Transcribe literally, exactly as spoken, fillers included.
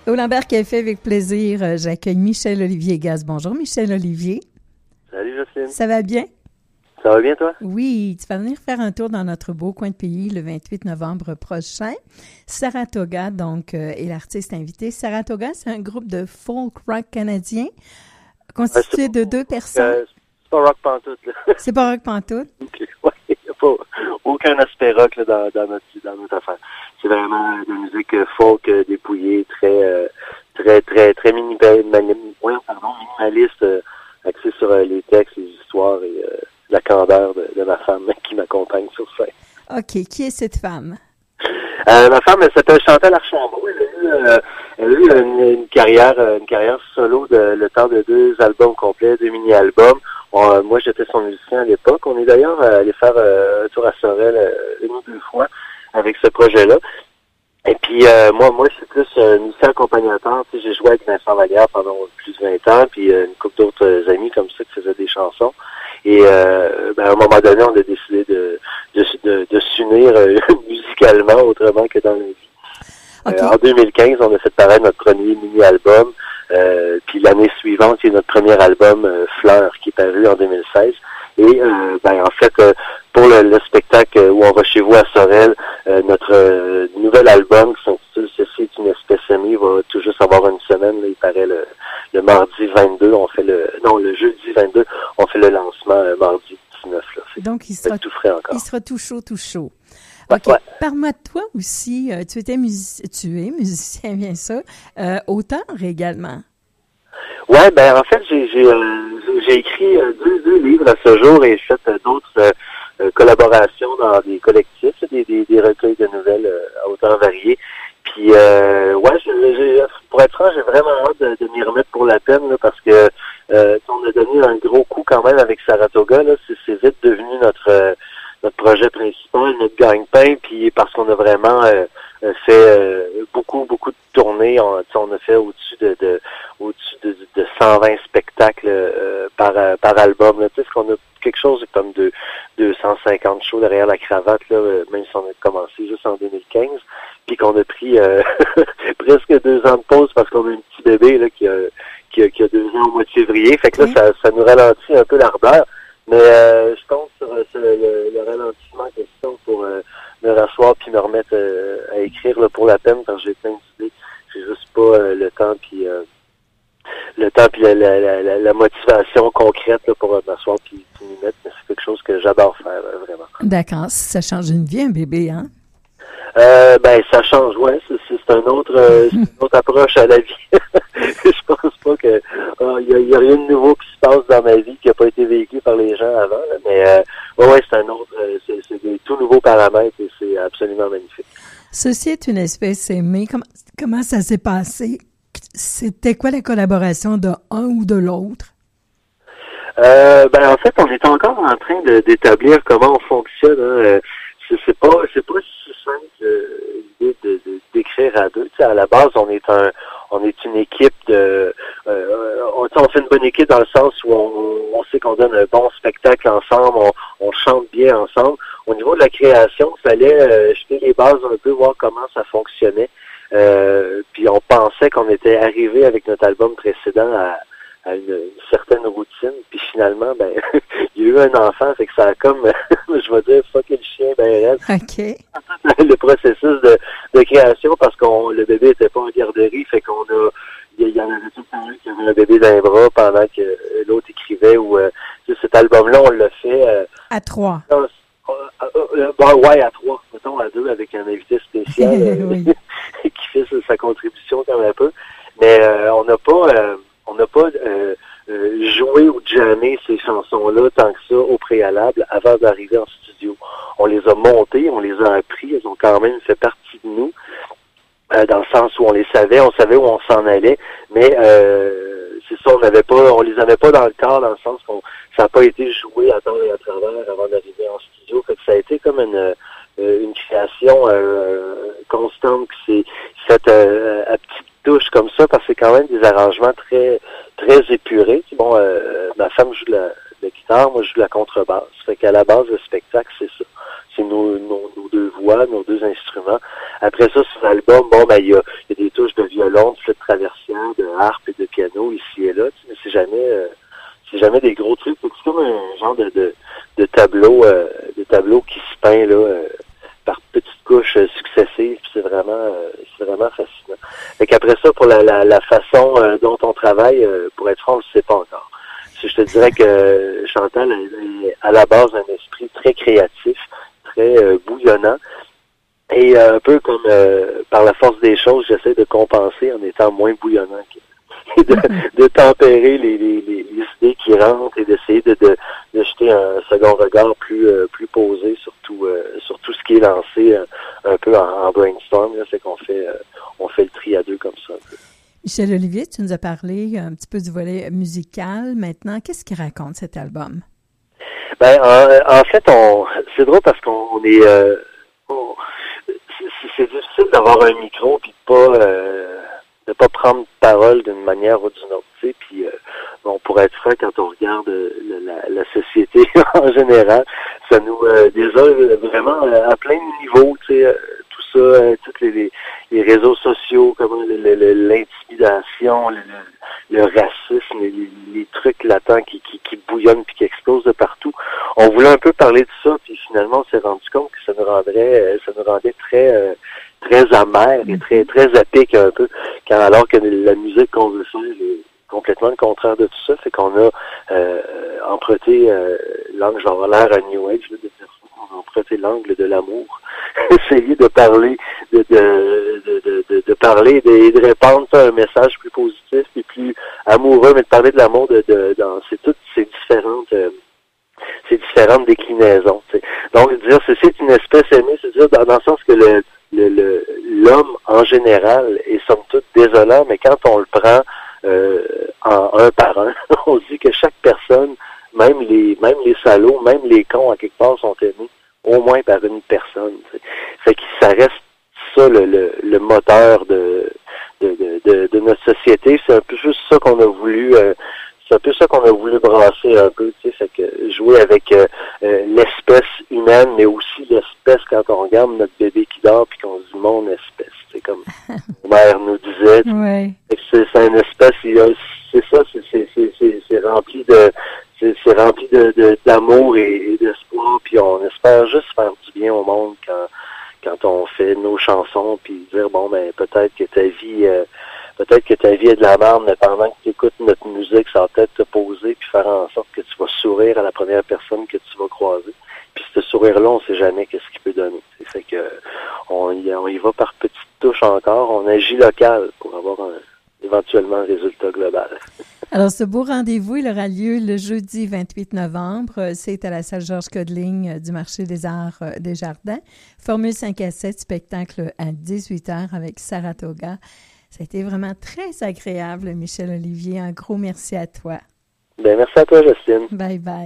Au Lambert Café, avec plaisir, euh, j'accueille Michel-Olivier Gaz. Bonjour Michel-Olivier. Salut Jocelyne. Ça va bien? Ça va bien toi? Oui, tu vas venir faire un tour dans notre beau coin de pays le vingt-huit novembre prochain. Saratoga, donc, euh, est l'artiste invité. Saratoga, c'est un groupe de folk rock canadien constitué de deux personnes. Euh, c'est pas rock pantoute, là. C'est pas rock pantoute? Okay. Ouais, il n'y a pas aucun aspect rock là, dans, dans, notre, dans notre affaire. C'est vraiment de la musique folk euh, dépouillée, très, euh, très, très, très mini, mani, ouais, pardon, minimaliste, euh, axée sur euh, les textes, les histoires et euh, la candeur de, de ma femme qui m'accompagne sur scène. OK. Qui est cette femme? Euh, ma femme, elle s'appelle Chantal Archambault. Elle a eu, euh, elle a eu une, une carrière, une carrière solo de le temps de deux albums complets, deux mini-albums. On, moi, j'étais son musicien à l'époque. On est d'ailleurs allé faire euh, un tour à Sorel euh, une ou deux fois avec ce projet-là. Et puis euh, moi, moi, je suis plus euh, musicien accompagnateur. Tu sais, j'ai joué avec Vincent Vallière pendant plus de vingt ans, puis euh, une couple d'autres euh, amis comme ça qui faisaient des chansons. Et euh, ben, à un moment donné, on a décidé de de, de, de s'unir euh, musicalement autrement que dans la vie. Okay. Euh, en deux mille quinze, on a fait paraître notre premier mini-album. Euh, puis l'année suivante, il y a notre premier album, euh, Fleurs, qui est paru en deux mille seize. Et euh, ben en fait, euh, pour le, le spectacle où on va chez vous à Sorel, euh, notre euh, nouvel album qui s'intitule Ceci est une espèce aimée va tout juste avoir une semaine. Là, il paraît le, le mardi vingt-deux, on fait le non le jeudi vingt-deux, on fait le lancement euh, mardi dix-neuf. Là. Donc il sera tout frais encore. Il sera tout chaud, tout chaud. OK. Ouais. Parle-moi de toi aussi. Euh, tu étais music... tu es musicien, bien sûr. Euh, auteur également. Ouais, ben en fait, j'ai j'ai, euh, j'ai écrit euh, deux, deux livres à ce jour et j'ai fait euh, d'autres euh, collaborations dans des collectifs, des, des, des recueils de nouvelles euh, à auteurs variés. Puis euh, ouais, j'ai, j'ai, pour être franc, j'ai vraiment hâte de, de m'y remettre pour la peine là, parce que euh, on a donné un gros coup quand même avec Saratoga. Là, c'est, c'est vite devenu notre euh, notre projet principal, notre gagne-pain, puis parce qu'on a vraiment euh, fait euh, beaucoup, beaucoup de tournées. On, on a fait au-dessus de, de au-dessus de, de cent vingt spectacles euh, par par album. Tu sais, qu'on a quelque chose comme de deux cent cinquante shows derrière la cravate, là, même si on a commencé juste en deux mille quinze, puis qu'on a pris euh, presque deux ans de pause parce qu'on a un petit bébé là qui a qui a, qui a deux ans au mois de février. Fait que là, ça, ça nous ralentit un peu l'ardeur. Mais euh, je compte sur, sur le, le ralentissement en question pour euh, me rasseoir puis me remettre euh, à écrire là, pour la peine parce que j'ai plein d'idées. J'ai juste pas euh, le temps puis euh, le temps puis la, la, la, la motivation concrète là, pour euh, m'asseoir puis, puis m'y mettre. Mais c'est quelque chose que j'adore faire euh, vraiment. D'accord, ça change une vie un bébé, hein? Euh, ben ça change, ouais. C'est, c'est un autre, euh, c'est une autre approche à la vie. Je pense pas que il euh, y, y a rien de nouveau qui se passe dans ma vie qui a pas été vécu par les gens avant. Là, mais euh, ouais, ouais, c'est un autre, euh, c'est, c'est des tout nouveaux paramètres et c'est absolument magnifique. Ceci est une espèce aimée. Comment, comment ça s'est passé? C'était quoi la collaboration de un ou de l'autre? Euh, ben en fait, on est encore en train de, d'établir comment on fonctionne. Hein. C'est, c'est pas, c'est pas si simple euh, l'idée de, de, d'écrire à deux. Tu sais, à la base, on est un, on est une équipe de, euh, on, on fait une bonne équipe dans le sens où on, on sait qu'on donne un bon spectacle ensemble, on, on chante bien ensemble. Au niveau de la création, il fallait euh, jeter les bases un peu, voir comment ça fonctionnait. Euh, puis on pensait qu'on était arrivé avec notre album précédent à à une, une certaine routine, puis finalement, ben, il y a eu un enfant, fait que ça a comme, je vais dire, fucké le chien, ben raide. OK. Le processus de, de création, parce qu'on le bébé était pas en garderie, fait qu'on a, il y, y en avait tout le temps un qui avait un bébé dans les bras pendant que l'autre écrivait, ou euh, cet album-là, on l'a fait... Euh, à trois. Euh, euh, euh, ben, ouais, à trois, mettons à deux, avec un invité spécial euh, oui. qui fait sa, sa contribution comme un peu. Mais euh, on n'a pas... Euh, On n'a pas euh, euh, joué ou jammé ces chansons-là tant que ça au préalable avant d'arriver en studio. On les a montées, on les a appris, elles ont quand même fait partie de nous, euh, dans le sens où on les savait, on savait où on s'en allait, mais euh, c'est ça, on n'avait pas, on les avait pas dans le corps, dans le sens qu'on ça n'a pas été joué à temps et à travers avant d'arriver en studio. Fait que ça a été comme une une création euh, constante qui s'est faite euh, à petites touches comme ça, parce que c'est quand même des arrangements très très épurés. Bon, euh, ma femme joue de la, de la guitare, moi je joue de la contrebasse. Fait qu'à la base, le spectacle, c'est ça. C'est nos, nos, nos deux voix, nos deux instruments. Après ça, sur l'album, bon, ben il y a, y a des touches de violon violon, de flûte traversière, de harpe et de piano ici et là, tu sais, mais c'est jamais euh, c'est jamais des gros trucs. C'est comme un genre de, de, de tableau euh, de tableau qui se peint là euh, par petites couches euh, successives. C'est vraiment euh, c'est vraiment fascinant. Fait qu'après ça, pour la, la, la façon euh, dont on travaille, euh, pour être franc, on ne sait pas encore. Je te dirais que Chantal est à la base un esprit très créatif, très euh, bouillonnant. Et euh, un peu comme euh, par la force des choses, j'essaie de compenser en étant moins bouillonnant. Et de, de tempérer les, les, les, les idées qui rentrent et d'essayer de, de, de jeter un second regard plus euh, plus posé sur tout, euh, sur tout ce qui est lancé euh, un peu en, en brainstorm. Là, c'est qu'on fait euh, on fait le tri à deux comme ça. Michel Olivier, tu nous as parlé un petit peu du volet musical. Maintenant, qu'est-ce qu'il raconte cet album? Ben en, en fait, on c'est drôle parce qu'on on est euh, on, c'est, c'est difficile d'avoir un micro puis de pas euh, de pas prendre parole d'une manière ou d'une autre, tu sais, puis euh, bon, pour être franc, quand on regarde euh, la, la société en général, ça nous euh, désole vraiment euh, à plein de niveaux, tu sais, euh, tout ça, euh, tous les, les, les réseaux sociaux, comment le, le, le, l'intimidation, le, le, le racisme, les, les trucs latents qui, qui, qui bouillonnent puis qui explosent de partout. On voulait un peu parler de ça, puis finalement, on s'est rendu compte que ça nous rendrait, ça nous rendait très euh, très amer et très très à pic un peu, quand alors que la musique qu'on veut faire est complètement le contraire de tout ça, c'est qu'on a euh, emprunté euh, l'angle, je vais avoir l'air à New Age là, de dire ça, on a emprunté l'angle de l'amour, essayer de parler de de de de, de, de parler et de, de répandre un message plus positif et plus amoureux, mais de parler de l'amour de, de dans c'est toutes ces différentes euh, ces différentes déclinaisons. T'sais. Donc dire ceci est une espèce aimée, c'est-à-dire dans, dans le sens que le Le, le, l'homme en général est somme toute désolant, mais quand on le prend euh, en un par un, on se dit que chaque personne, même les même les salauds, même les cons à quelque part sont aimés au moins par une personne. T'sais. Fait que ça reste ça le, le, le moteur de de, de, de de notre société. C'est un peu juste ça qu'on a voulu euh, c'est un peu ça qu'on a voulu brasser un peu, tu sais, fait que jouer avec euh, euh, l'espèce humaine, mais aussi l'espèce quand on regarde notre bébé qui dort puis qu'on se dit mon espèce, c'est comme ma mère nous disait. Ouais. C'est, c'est une espèce, c'est ça, c'est, c'est, c'est, c'est, c'est rempli de, c'est, c'est rempli de, de d'amour et, et d'espoir, puis on espère juste faire du bien au monde quand quand on fait nos chansons, puis dire bon ben peut-être que ta vie euh, Peut-être que ta vie est de la merde, mais pendant que tu écoutes notre musique, ça va peut-être te poser puis faire en sorte que tu vas sourire à la première personne que tu vas croiser. Puis ce sourire-là, on sait jamais qu'est-ce qu'il peut donner. C'est fait que on y, on y va par petites touches encore. On agit local pour avoir un, éventuellement un résultat global. Alors, ce beau rendez-vous, il aura lieu le jeudi vingt-huit novembre. C'est à la salle Georges Codeling du marché des Arts des Jardins. Formule cinq à sept, spectacle à dix-huit heures avec Saratoga. Ça a été vraiment très agréable, Michel Olivier. Un gros merci à toi. Bien, merci à toi, Justine. Bye bye.